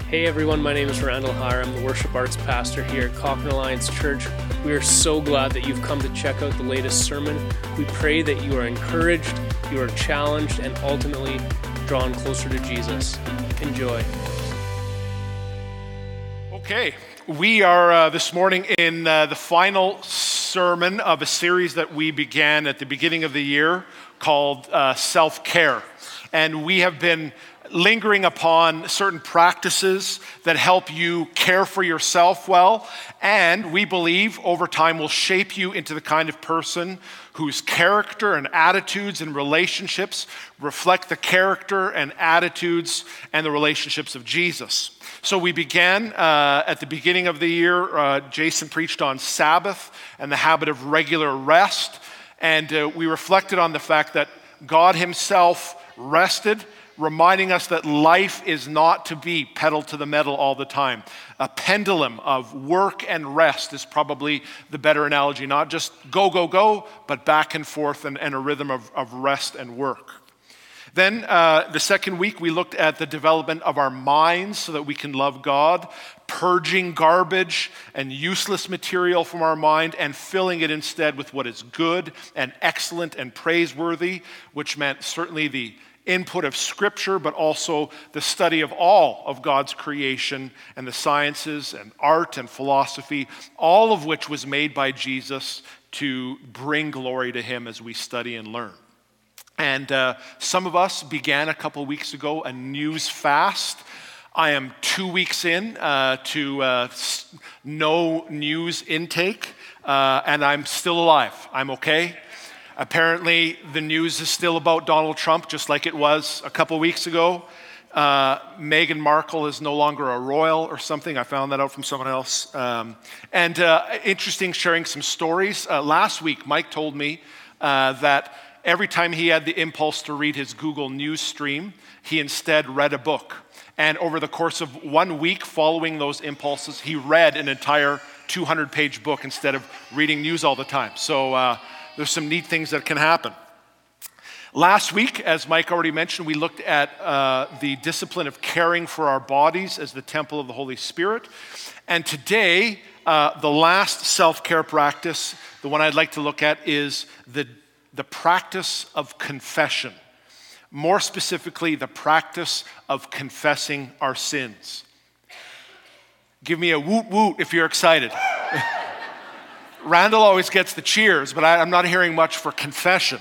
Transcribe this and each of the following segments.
Hey everyone, my name is Randall Hire. I'm the worship arts pastor here at Cochrane Alliance Church. We are so glad that you've come to check out the latest sermon. We pray that you are encouraged, you are challenged, and ultimately drawn closer to Jesus. Enjoy. Okay, we are this morning in the final sermon of a series that we began at the beginning of the year called Self-Care. And we have been lingering upon certain practices that help you care for yourself well, and we believe over time will shape you into the kind of person whose character and attitudes and relationships reflect the character and attitudes and the relationships of Jesus. So we began at the beginning of the year, Jason preached on Sabbath and the habit of regular rest, and we reflected on the fact that God himself rested, reminding us that life is not to be pedal to the metal all the time. A pendulum of work and rest is probably the better analogy. Not just go, go, go, but back and forth and a rhythm of rest and work. Then the second week, we looked at the development of our minds so that we can love God, purging garbage and useless material from our mind and filling it instead with what is good and excellent and praiseworthy, which meant certainly the input of Scripture, but also the study of all of God's creation and the sciences and art and philosophy, all of which was made by Jesus to bring glory to him as we study and learn. And some of us began a couple weeks ago a news fast. I am 2 weeks in to no news intake, and I'm still alive. I'm okay. Apparently, the news is still about Donald Trump, just like it was a couple weeks ago. Meghan Markle is no longer a royal or something. I found that out from someone else. Interesting, sharing some stories. Last week, Mike told me that every time he had the impulse to read his Google News stream, he instead read a book. And over the course of 1 week following those impulses, he read an entire 200-page book instead of reading news all the time. So there's some neat things that can happen. Last week, as Mike already mentioned, we looked at the discipline of caring for our bodies as the temple of the Holy Spirit. And today, the last self-care practice, the one I'd like to look at, is the practice of confession. More specifically, the practice of confessing our sins. Give me a woot woot if you're excited. Randall always gets the cheers, but I'm not hearing much for confession.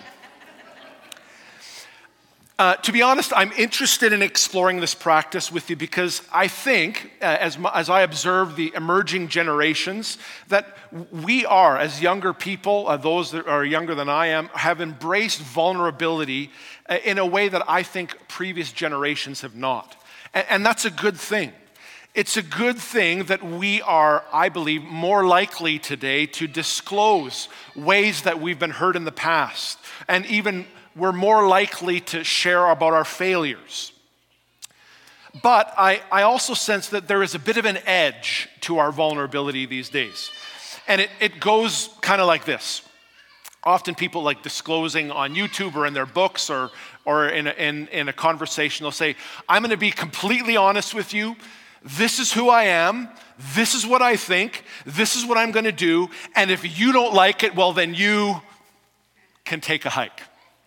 To be honest, I'm interested in exploring this practice with you because I think, as I observe the emerging generations, that we are, as younger people, those that are younger than I am, have embraced vulnerability in a way that I think previous generations have not. And that's a good thing. It's a good thing that we are, I believe, more likely today to disclose ways that we've been hurt in the past. And even we're more likely to share about our failures. But I also sense that there is a bit of an edge to our vulnerability these days. And it goes kind of like this. Often people like disclosing on YouTube or in their books or in a conversation, they'll say, I'm going to be completely honest with you. This is who I am, this is what I think, this is what I'm going to do, and if you don't like it, well, then you can take a hike.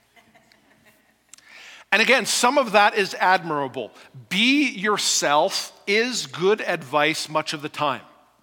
And again, some of that is admirable. Be yourself is good advice much of the time.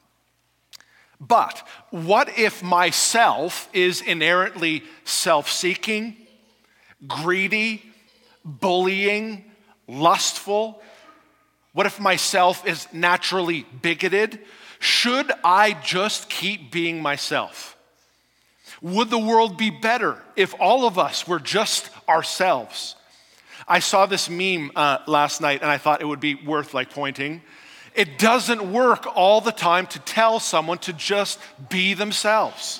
But what if myself is inherently self-seeking, greedy, bullying, lustful? What if myself is naturally bigoted? Should I just keep being myself? Would the world be better if all of us were just ourselves? I saw this meme last night and I thought it would be worth pointing. It doesn't work all the time to tell someone to just be themselves.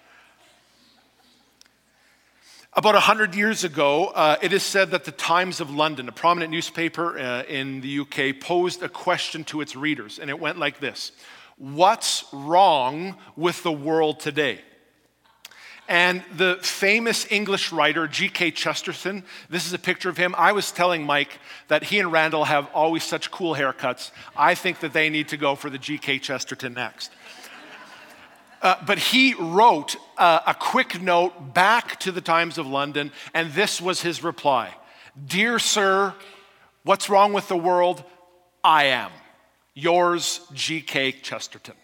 About 100 years ago, it is said that the Times of London, a prominent newspaper in the UK, posed a question to its readers, and it went like this: what's wrong with the world today? And the famous English writer, G.K. Chesterton, this is a picture of him. I was telling Mike that he and Randall have always such cool haircuts. I think that they need to go for the G.K. Chesterton next. But he wrote a quick note back to the Times of London, and this was his reply. Dear sir, what's wrong with the world? I am. Yours, G.K. Chesterton.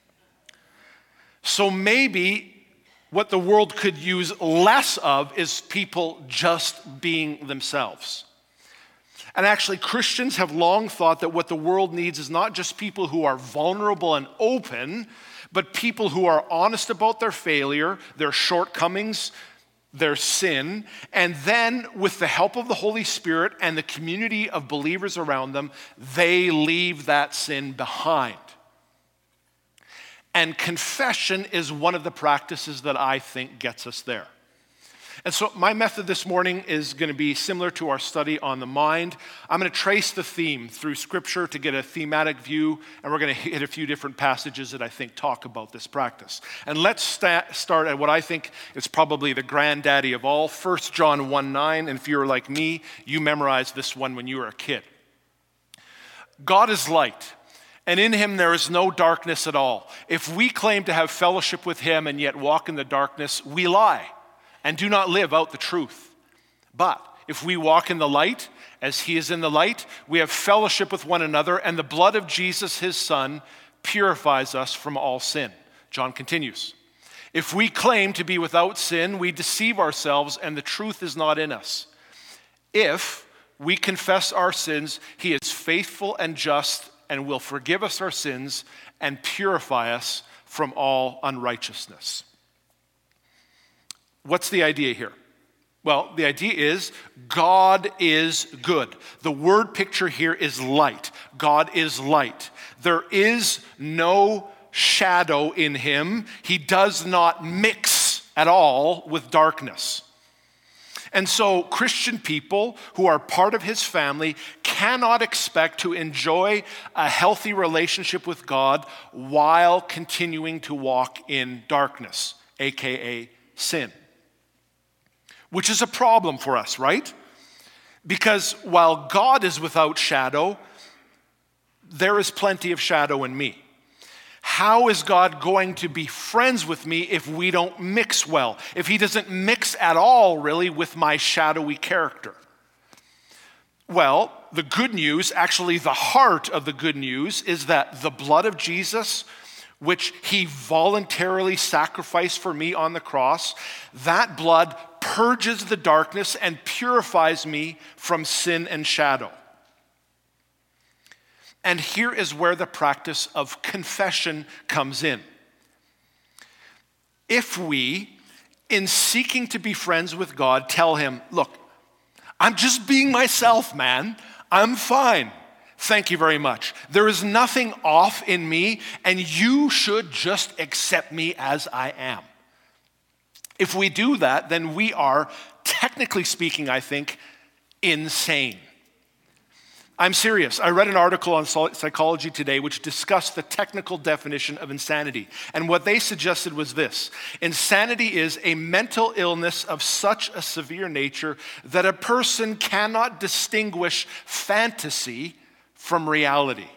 So maybe what the world could use less of is people just being themselves. And actually, Christians have long thought that what the world needs is not just people who are vulnerable and open, but people who are honest about their failure, their shortcomings, their sin, and then with the help of the Holy Spirit and the community of believers around them, they leave that sin behind. And confession is one of the practices that I think gets us there. And so my method this morning is going to be similar to our study on the mind. I'm going to trace the theme through Scripture to get a thematic view, and we're going to hit a few different passages that I think talk about this practice. And let's start at what I think is probably the granddaddy of all, 1 John 1:9. And if you're like me, you memorized this one when you were a kid. God is light, and in him there is no darkness at all. If we claim to have fellowship with him and yet walk in the darkness, we lie and do not live out the truth. But if we walk in the light, as he is in the light, we have fellowship with one another, and the blood of Jesus, his son, purifies us from all sin. John continues, if we claim to be without sin, we deceive ourselves, and the truth is not in us. If we confess our sins, he is faithful and just and will forgive us our sins and purify us from all unrighteousness. What's the idea here? Well, the idea is God is good. The word picture here is light. God is light. There is no shadow in him. He does not mix at all with darkness. And so Christian people who are part of his family cannot expect to enjoy a healthy relationship with God while continuing to walk in darkness, aka sin. Which is a problem for us, right? Because while God is without shadow, there is plenty of shadow in me. How is God going to be friends with me if we don't mix well? If he doesn't mix at all, really, with my shadowy character? Well, the good news, actually the heart of the good news, is that the blood of Jesus, which he voluntarily sacrificed for me on the cross, that blood purges the darkness and purifies me from sin and shadow. And here is where the practice of confession comes in. If we, in seeking to be friends with God, tell him, look, I'm just being myself, man. I'm fine. Thank you very much. There is nothing off in me, and you should just accept me as I am. If we do that, then we are, technically speaking, I think, insane. I'm serious. I read an article on Psychology Today which discussed the technical definition of insanity. And what they suggested was this: insanity is a mental illness of such a severe nature that a person cannot distinguish fantasy from reality.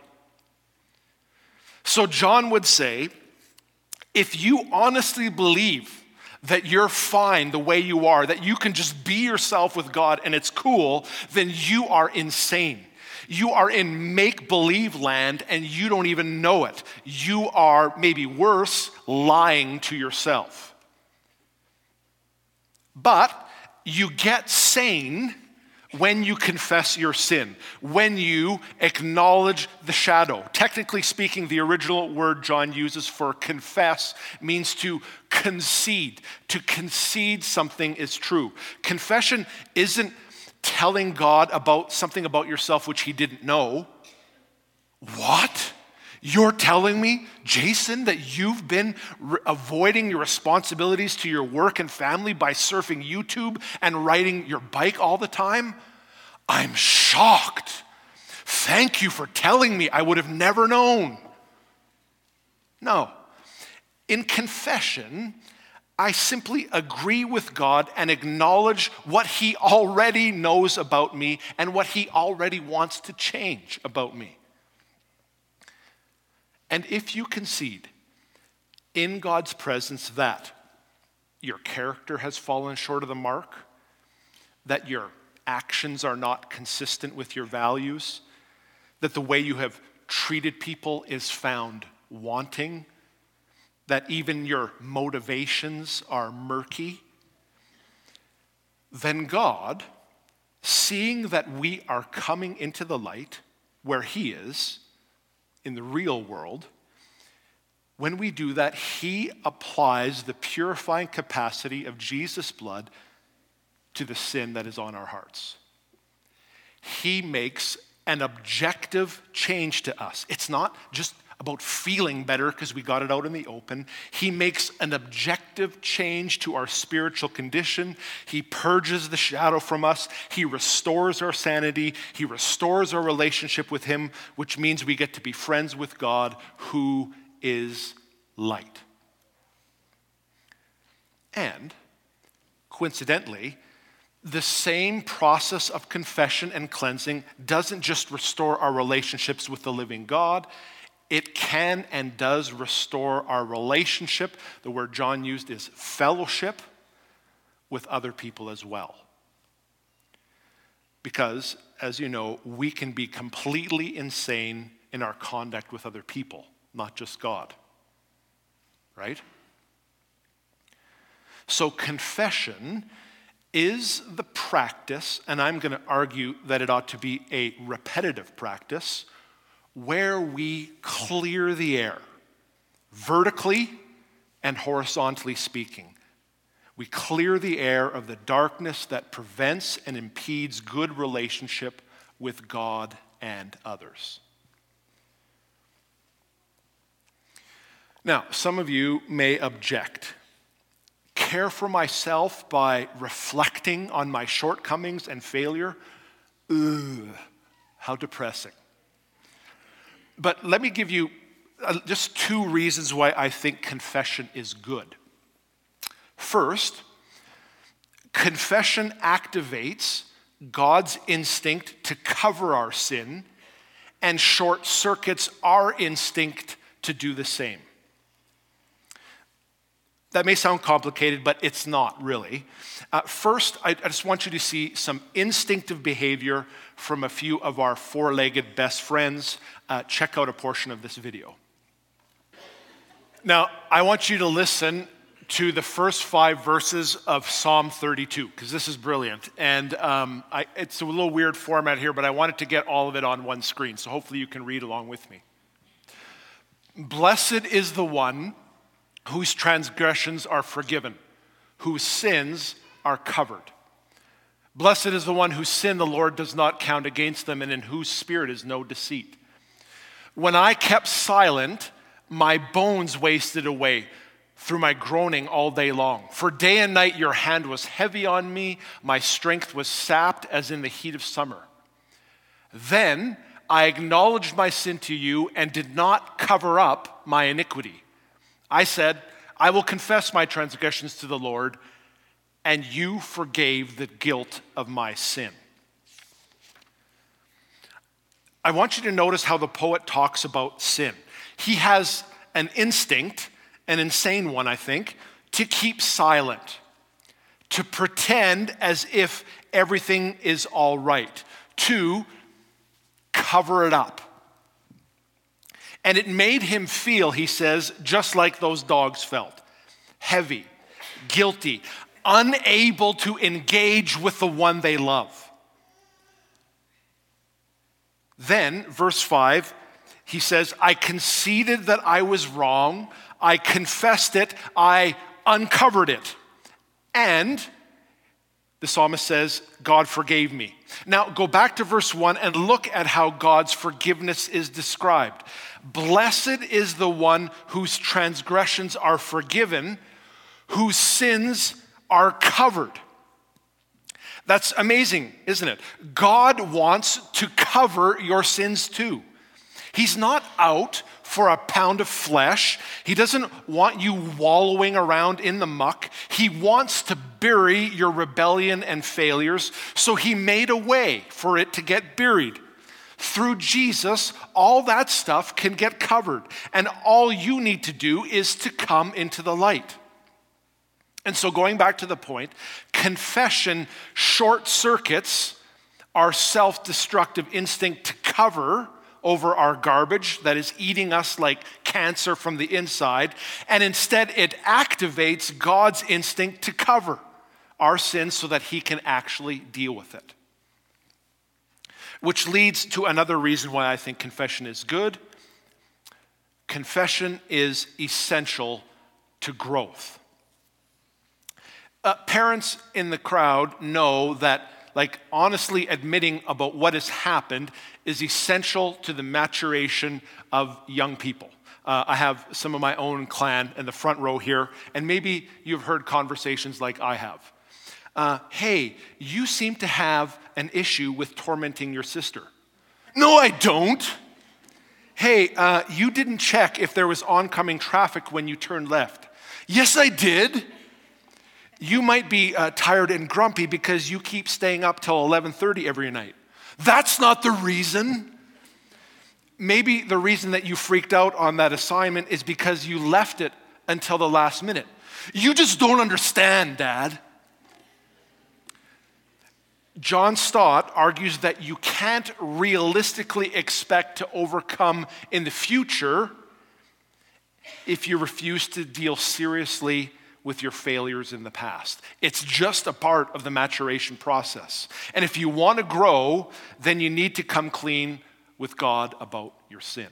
So John would say, if you honestly believe that you're fine the way you are, that you can just be yourself with God and it's cool, then you are insane. You are in make-believe land and you don't even know it. You are, maybe worse, lying to yourself. But you get sane when you confess your sin, when you acknowledge the shadow. Technically speaking, the original word John uses for confess means to concede. To concede something is true. Confession isn't telling God about something about yourself which he didn't know. What? You're telling me, Jason, that you've been avoiding your responsibilities to your work and family by surfing YouTube and riding your bike all the time? I'm shocked. Thank you for telling me. I would have never known. No. In confession, I simply agree with God and acknowledge what he already knows about me and what he already wants to change about me. And if you concede in God's presence that your character has fallen short of the mark, that your actions are not consistent with your values, that the way you have treated people is found wanting, that even your motivations are murky, then God, seeing that we are coming into the light where he is, in the real world, when we do that, he applies the purifying capacity of Jesus' blood to the sin that is on our hearts. He makes an objective change to us. It's not just about feeling better because we got it out in the open. He makes an objective change to our spiritual condition. He purges the shadow from us. He restores our sanity. He restores our relationship with him, which means we get to be friends with God, who is light. And coincidentally, the same process of confession and cleansing doesn't just restore our relationships with the living God, it can and does restore our relationship. The word John used is fellowship with other people as well. Because, as you know, we can be completely insane in our conduct with other people, not just God. Right? So confession is the practice, and I'm going to argue that it ought to be a repetitive practice, where we clear the air, vertically and horizontally speaking. We clear the air of the darkness that prevents and impedes good relationship with God and others. Now, some of you may object. Care for myself by reflecting on my shortcomings and failure? Ugh, how depressing. But let me give you just two reasons why I think confession is good. First, confession activates God's instinct to cover our sin and short circuits our instinct to do the same. That may sound complicated, but it's not really. First, I just want you to see some instinctive behavior from a few of our four-legged best friends. Check out a portion of this video. Now, I want you to listen to the first 5 verses of Psalm 32, because this is brilliant. And it's a little weird format here, but I wanted to get all of it on one screen, so hopefully you can read along with me. Blessed is the one whose transgressions are forgiven, whose sins are covered. Blessed is the one whose sin the Lord does not count against them, and in whose spirit is no deceit. When I kept silent, my bones wasted away through my groaning all day long. For day and night your hand was heavy on me, my strength was sapped as in the heat of summer. Then I acknowledged my sin to you and did not cover up my iniquity. I said, I will confess my transgressions to the Lord, and you forgave the guilt of my sin. I want you to notice how the poet talks about sin. He has an instinct, an insane one, I think, to keep silent, to pretend as if everything is all right, to cover it up. And it made him feel, he says, just like those dogs felt, heavy, guilty, unable to engage with the one they love. Then, verse 5, he says, I conceded that I was wrong, I confessed it, I uncovered it. And the psalmist says, God forgave me. Now, go back to verse 1 and look at how God's forgiveness is described. Blessed is the one whose transgressions are forgiven, whose sins are covered. That's amazing, isn't it? God wants to cover your sins too. He's not out for a pound of flesh. He doesn't want you wallowing around in the muck. He wants to bury your rebellion and failures, so he made a way for it to get buried. Through Jesus, all that stuff can get covered, and all you need to do is to come into the light. And so going back to the point, confession short circuits our self-destructive instinct to cover over our garbage that is eating us like cancer from the inside, and instead it activates God's instinct to cover our sins so that he can actually deal with it. Which leads to another reason why I think confession is good. Confession is essential to growth. Parents in the crowd know that, honestly admitting about what has happened is essential to the maturation of young people. I have some of my own clan in the front row here, and maybe you've heard conversations like I have. Hey, you seem to have an issue with tormenting your sister. No, I don't. Hey, you didn't check if there was oncoming traffic when you turned left. Yes, I did. You might be tired and grumpy because you keep staying up till 11:30 every night. That's not the reason. Maybe the reason that you freaked out on that assignment is because you left it until the last minute. You just don't understand, Dad. John Stott argues that you can't realistically expect to overcome in the future if you refuse to deal seriously with your failures in the past. It's just a part of the maturation process. And if you want to grow, then you need to come clean with God about your sin.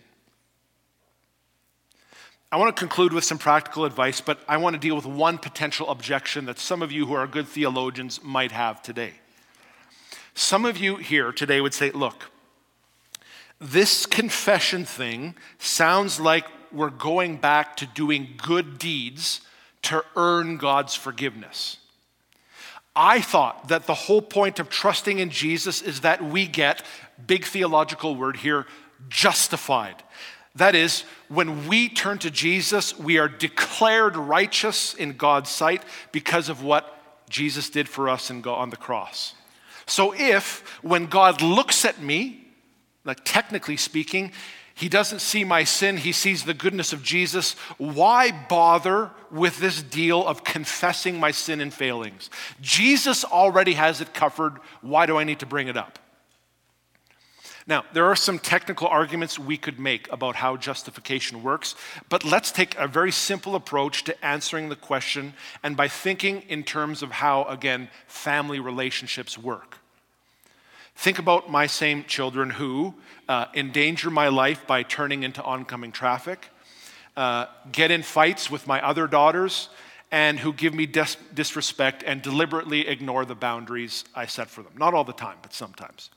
I want to conclude with some practical advice, but I want to deal with one potential objection that some of you who are good theologians might have today. Some of you here today would say, look, this confession thing sounds like we're going back to doing good deeds to earn God's forgiveness. I thought that the whole point of trusting in Jesus is that we get, big theological word here, justified. That is, when we turn to Jesus, we are declared righteous in God's sight because of what Jesus did for us on the cross. So when God looks at me, technically speaking, he doesn't see my sin, he sees the goodness of Jesus. Why bother with this deal of confessing my sin and failings? Jesus already has it covered. Why do I need to bring it up? Now, there are some technical arguments we could make about how justification works, but let's take a very simple approach to answering the question, and by thinking in terms of how, again, family relationships work. Think about my same children who endanger my life by turning into oncoming traffic, get in fights with my other daughters, and who give me disrespect and deliberately ignore the boundaries I set for them. Not all the time, but sometimes.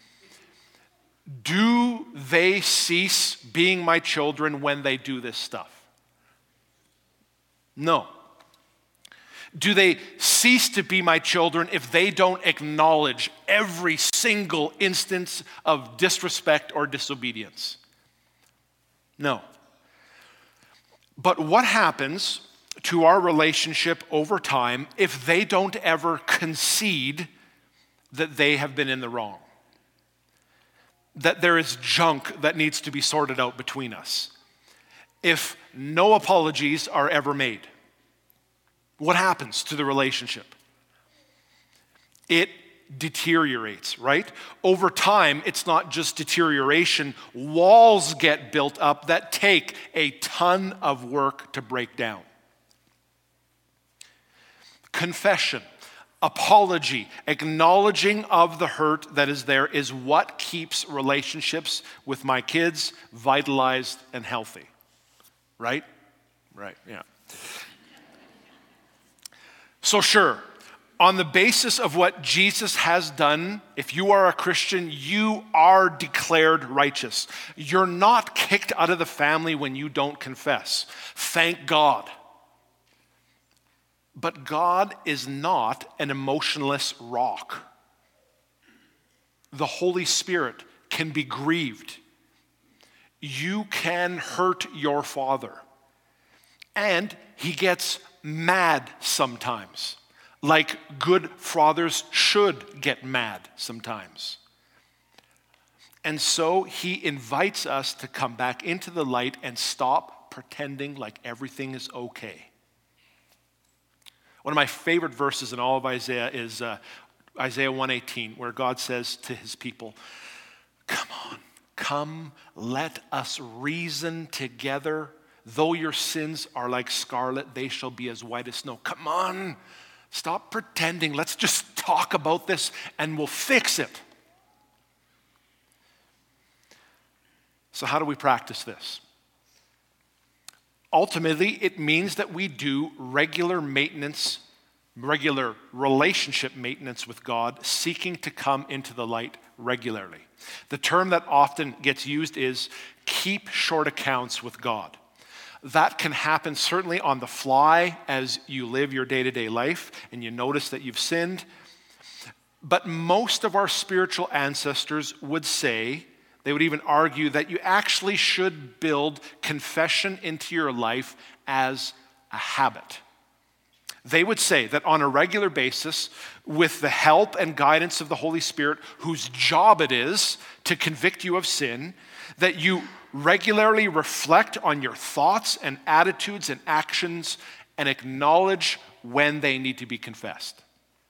Do they cease being my children when they do this stuff? No. Do they cease to be my children if they don't acknowledge every single instance of disrespect or disobedience? No. But what happens to our relationship over time if they don't ever concede that they have been in the wrong? That there is junk that needs to be sorted out between us? If no apologies are ever made? What happens to the relationship? It deteriorates, right? Over time, it's not just deterioration. Walls get built up that take a ton of work to break down. Confession, apology, acknowledging of the hurt that is there is what keeps relationships with my kids vitalized and healthy. Right? Right, yeah. So sure, on the basis of what Jesus has done, if you are a Christian, you are declared righteous. You're not kicked out of the family when you don't confess. Thank God. But God is not an emotionless rock. The Holy Spirit can be grieved. you can hurt your father. And he gets mad sometimes, like good fathers should get mad sometimes. And so he invites us to come back into the light and stop pretending like everything is okay. One of my favorite verses in all of Isaiah is Isaiah 1:18, where God says to his people, "Come on, come, let us reason together. Though your sins are like scarlet, they shall be as white as snow." Come on, stop pretending. Let's just talk about this and we'll fix it. So how do we practice this? Ultimately, it means that we do regular maintenance, regular relationship maintenance with God, seeking to come into the light regularly. The term that often gets used is keep short accounts with God. That can happen certainly on the fly as you live your day-to-day life and you notice that you've sinned. But most of our spiritual ancestors would say, they would even argue that you actually should build confession into your life as a habit. They would say that on a regular basis, with the help and guidance of the Holy Spirit, whose job it is to convict you of sin, that you regularly reflect on your thoughts and attitudes and actions and acknowledge when they need to be confessed.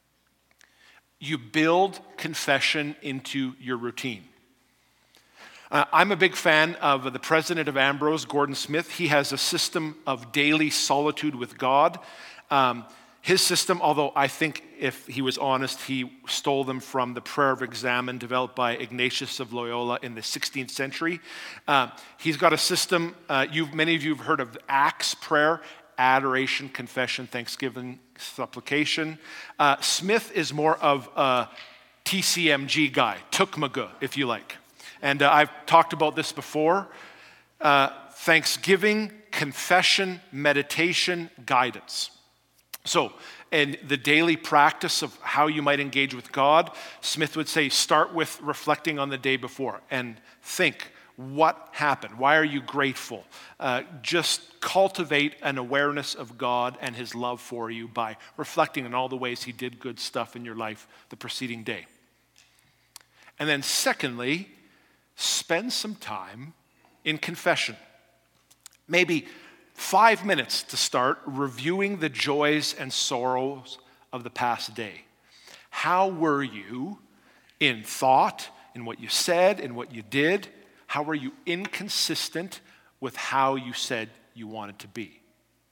You build confession into your routine. I'm a big fan of the president of Ambrose, Gordon Smith. He has a system of daily solitude with God. His system, although I think if he was honest, he stole them from the prayer of examen developed by Ignatius of Loyola in the 16th century. He's got a system, many of you have heard of Acts prayer, adoration, confession, thanksgiving, supplication. Smith is more of a TCMG guy, Tukmaga, if you like. And I've talked about this before. Thanksgiving, confession, meditation, guidance. So, in the daily practice of how you might engage with God, Smith would say, start with reflecting on the day before and think, what happened? Why are you grateful? Just cultivate an awareness of God and his love for you by reflecting on all the ways he did good stuff in your life the preceding day. And then secondly, spend some time in confession. Maybe 5 minutes to start reviewing the joys and sorrows of the past day. How were you in thought, in what you said, in what you did? How were you inconsistent with how you said you wanted to be?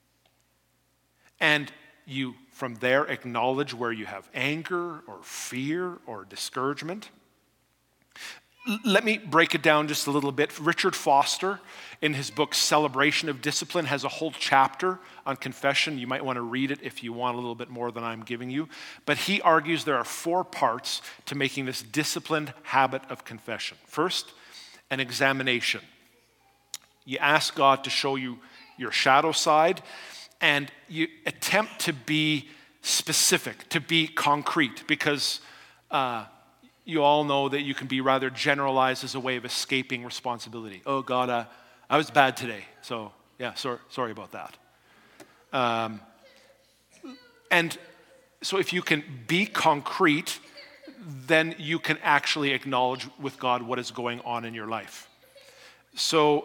And you, from there, acknowledge where you have anger or fear or discouragement. Let me break it down just a little bit. Richard Foster, in his book Celebration of Discipline, has a whole chapter on confession. You might want to read it if you want a little bit more than I'm giving you. But he argues there are 4 parts to making this disciplined habit of confession. First, an examination. You ask God to show you your shadow side, and you attempt to be specific, to be concrete, because you all know that you can be rather generalized as a way of escaping responsibility. Oh, God, I was bad today, so yeah, sorry about that. And so if you can be concrete, then you can actually acknowledge with God what is going on in your life. So,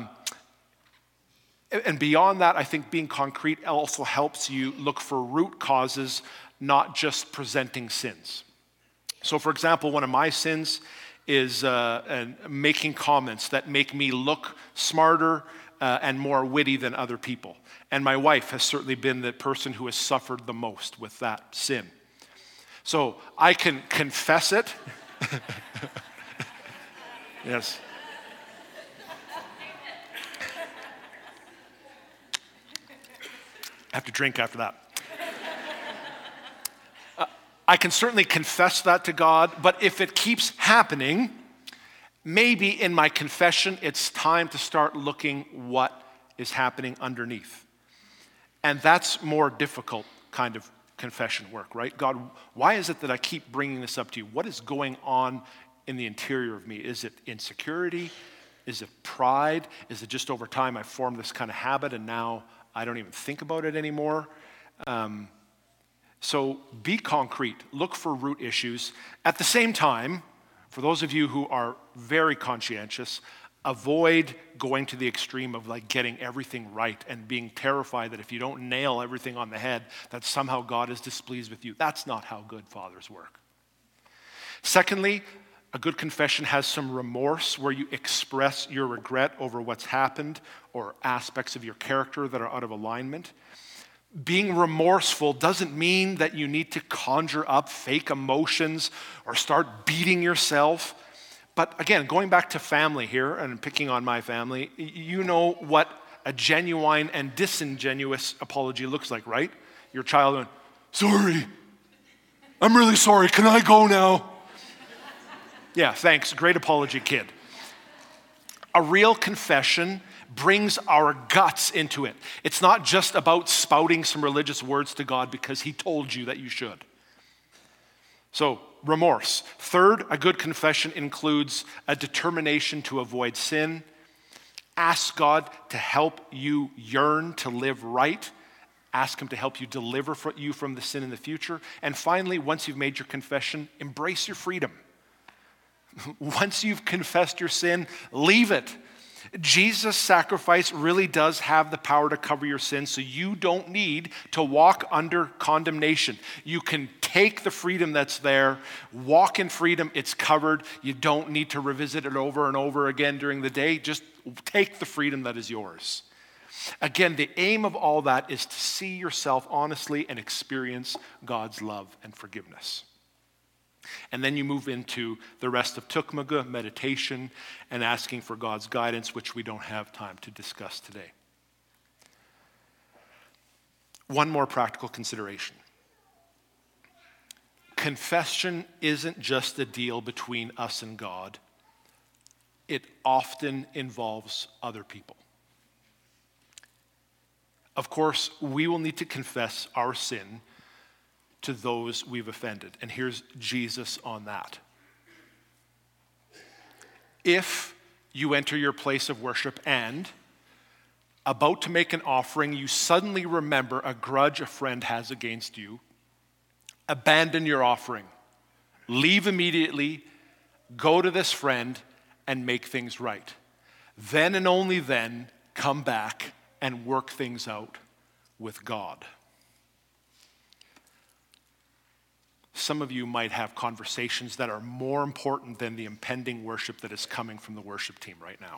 and beyond that, I think being concrete also helps you look for root causes, not just presenting sins. So, for example, one of my sins is making comments that make me look smarter and more witty than other people. And my wife has certainly been the person who has suffered the most with that sin. So I can confess it. Yes. I have to drink after that. I can certainly confess that to God, but if it keeps happening, maybe in my confession, it's time to start looking what is happening underneath. And that's more difficult kind of confession work, right? God, why is it that I keep bringing this up to you? What is going on in the interior of me? Is it insecurity? Is it pride? Is it just over time I formed this kind of habit and now I don't even think about it anymore? So be concrete. Look for root issues. At the same time, for those of you who are very conscientious, avoid going to the extreme of like getting everything right and being terrified that if you don't nail everything on the head, that somehow God is displeased with you. That's not how good fathers work. Secondly, a good confession has some remorse where you express your regret over what's happened or aspects of your character that are out of alignment. Being remorseful doesn't mean that you need to conjure up fake emotions or start beating yourself. But again, going back to family here and picking on my family, you know what a genuine and disingenuous apology looks like, right? Your child going, sorry, I'm really sorry, can I go now? Yeah, thanks, great apology, kid. A real confession brings our guts into it. It's not just about spouting some religious words to God because he told you that you should. So, remorse. Third, a good confession includes a determination to avoid sin. Ask God to help you yearn to live right. Ask him to help you deliver you from the sin in the future. And finally, once you've made your confession, embrace your freedom. Once you've confessed your sin, leave it. Jesus' sacrifice really does have the power to cover your sins, so you don't need to walk under condemnation. You can take the freedom that's there, walk in freedom, it's covered. You don't need to revisit it over and over again during the day. Just take the freedom that is yours. Again, the aim of all that is to see yourself honestly and experience God's love and forgiveness. And then you move into the rest of Tukmaga, meditation, and asking for God's guidance, which we don't have time to discuss today. One more practical consideration. Confession isn't just a deal between us and God. It often involves other people. Of course, we will need to confess our sin to those we've offended. And here's Jesus on that. If you enter your place of worship and, about to make an offering, you suddenly remember a grudge a friend has against you, abandon your offering. Leave immediately, go to this friend, and make things right. Then and only then, come back and work things out with God. Some of you might have conversations that are more important than the impending worship that is coming from the worship team right now.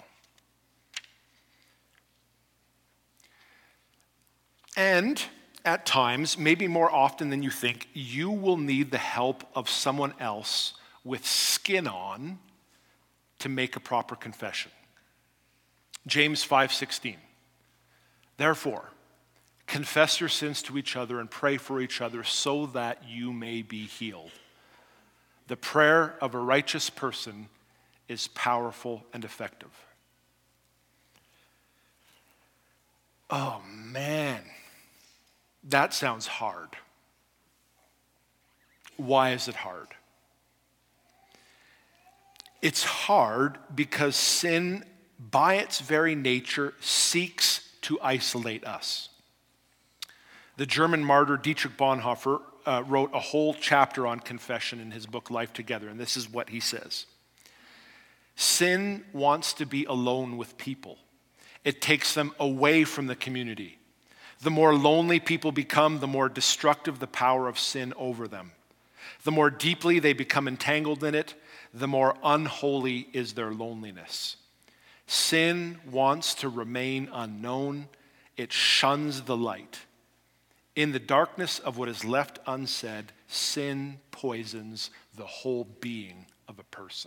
And at times, maybe more often than you think, you will need the help of someone else with skin on to make a proper confession. James 5:16. Therefore, confess your sins to each other and pray for each other so that you may be healed. The prayer of a righteous person is powerful and effective. Oh man, that sounds hard. Why is it hard? It's hard because sin, by its very nature, seeks to isolate us. The German martyr Dietrich Bonhoeffer wrote a whole chapter on confession in his book Life Together, and this is what he says. Sin wants to be alone with people. It takes them away from the community. The more lonely people become, the more destructive the power of sin over them. The more deeply they become entangled in it, the more unholy is their loneliness. Sin wants to remain unknown. It shuns the light. In the darkness of what is left unsaid, sin poisons the whole being of a person.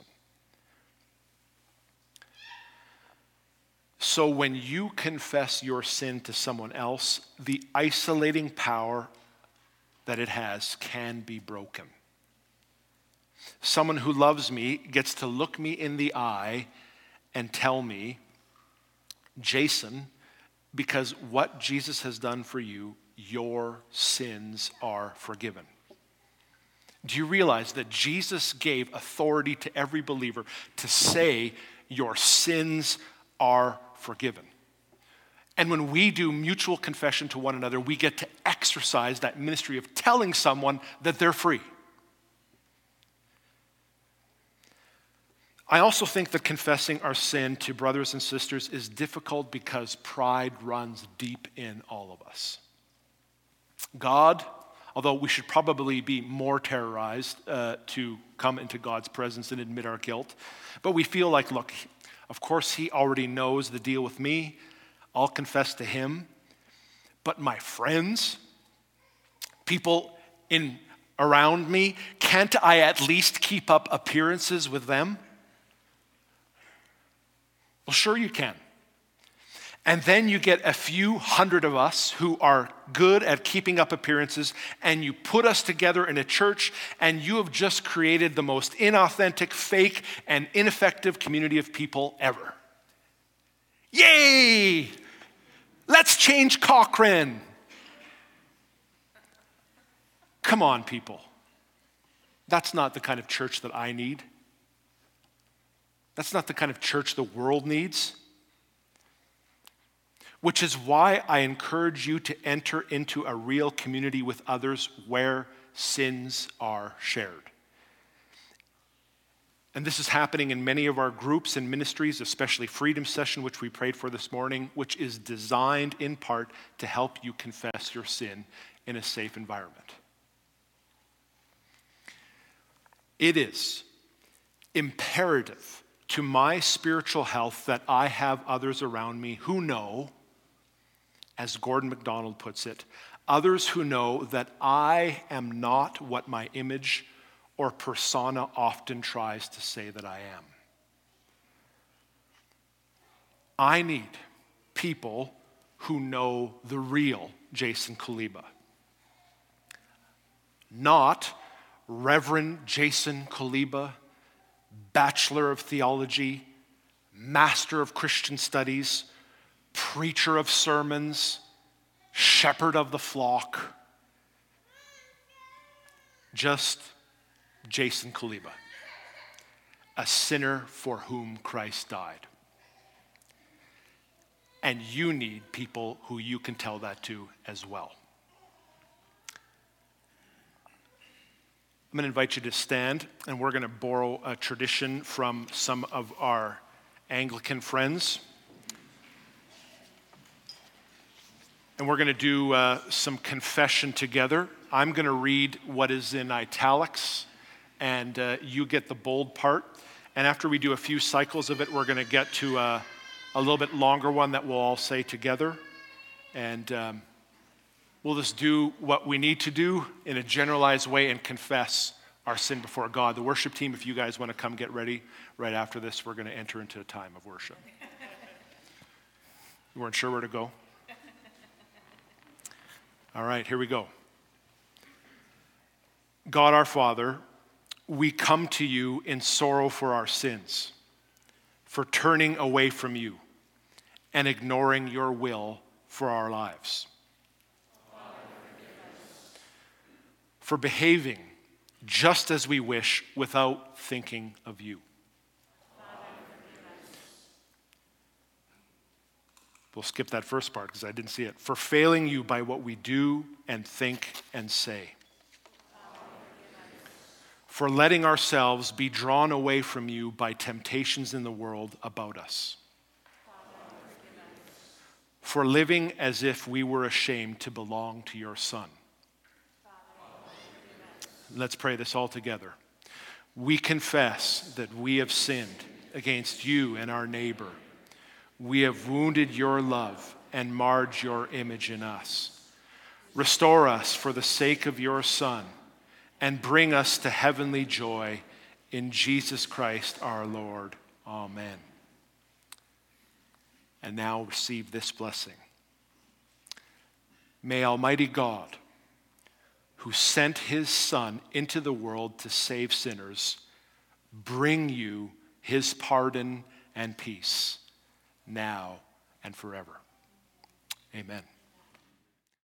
So when you confess your sin to someone else, the isolating power that it has can be broken. Someone who loves me gets to look me in the eye and tell me, Jason, because what Jesus has done for you, your sins are forgiven. Do you realize that Jesus gave authority to every believer to say, your sins are forgiven. And when we do mutual confession to one another, we get to exercise that ministry of telling someone that they're free. I also think that confessing our sin to brothers and sisters is difficult because pride runs deep in all of us. God, although we should probably be more terrorized to come into God's presence and admit our guilt, but we feel like, look, of course he already knows the deal with me. I'll confess to him. But my friends, people around me, can't I at least keep up appearances with them? Well, sure you can. And then you get a few hundred of us who are good at keeping up appearances, and you put us together in a church, and you have just created the most inauthentic, fake, and ineffective community of people ever. Yay! Let's change Cochrane. Come on, people. That's not the kind of church that I need. That's not the kind of church the world needs. Which is why I encourage you to enter into a real community with others where sins are shared. And this is happening in many of our groups and ministries, especially Freedom Session, which we prayed for this morning, which is designed in part to help you confess your sin in a safe environment. It is imperative to my spiritual health that I have others around me who know, as Gordon MacDonald puts it, others who know that I am not what my image or persona often tries to say that I am. I need people who know the real Jason Kaliba. Not Reverend Jason Kaliba, Bachelor of Theology, Master of Christian Studies, preacher of sermons, shepherd of the flock. Just Jason Kaliba, a sinner for whom Christ died. And you need people who you can tell that to as well. I'm going to invite you to stand, and we're going to borrow a tradition from some of our Anglican friends. And we're going to do some confession together. I'm going to read what is in italics, and you get the bold part. And after we do a few cycles of it, we're going to get to a little bit longer one that we'll all say together. And we'll just do what we need to do in a generalized way and confess our sin before God. The worship team, if you guys want to come get ready right after this, we're going to enter into a time of worship. You weren't sure where to go? All right, here we go. God our Father, we come to you in sorrow for our sins, for turning away from you and ignoring your will for our lives, for behaving just as we wish without thinking of you. We'll skip that first part because I didn't see it. For failing you by what we do and think and say. For letting ourselves be drawn away from you by temptations in the world about us. For living as if we were ashamed to belong to your Son. Let's pray this all together. We confess that we have sinned against you and our neighbor. We have wounded your love and marred your image in us. Restore us for the sake of your Son and bring us to heavenly joy in Jesus Christ our Lord. Amen. And now receive this blessing. May Almighty God, who sent his Son into the world to save sinners, bring you his pardon and peace now and forever. Amen.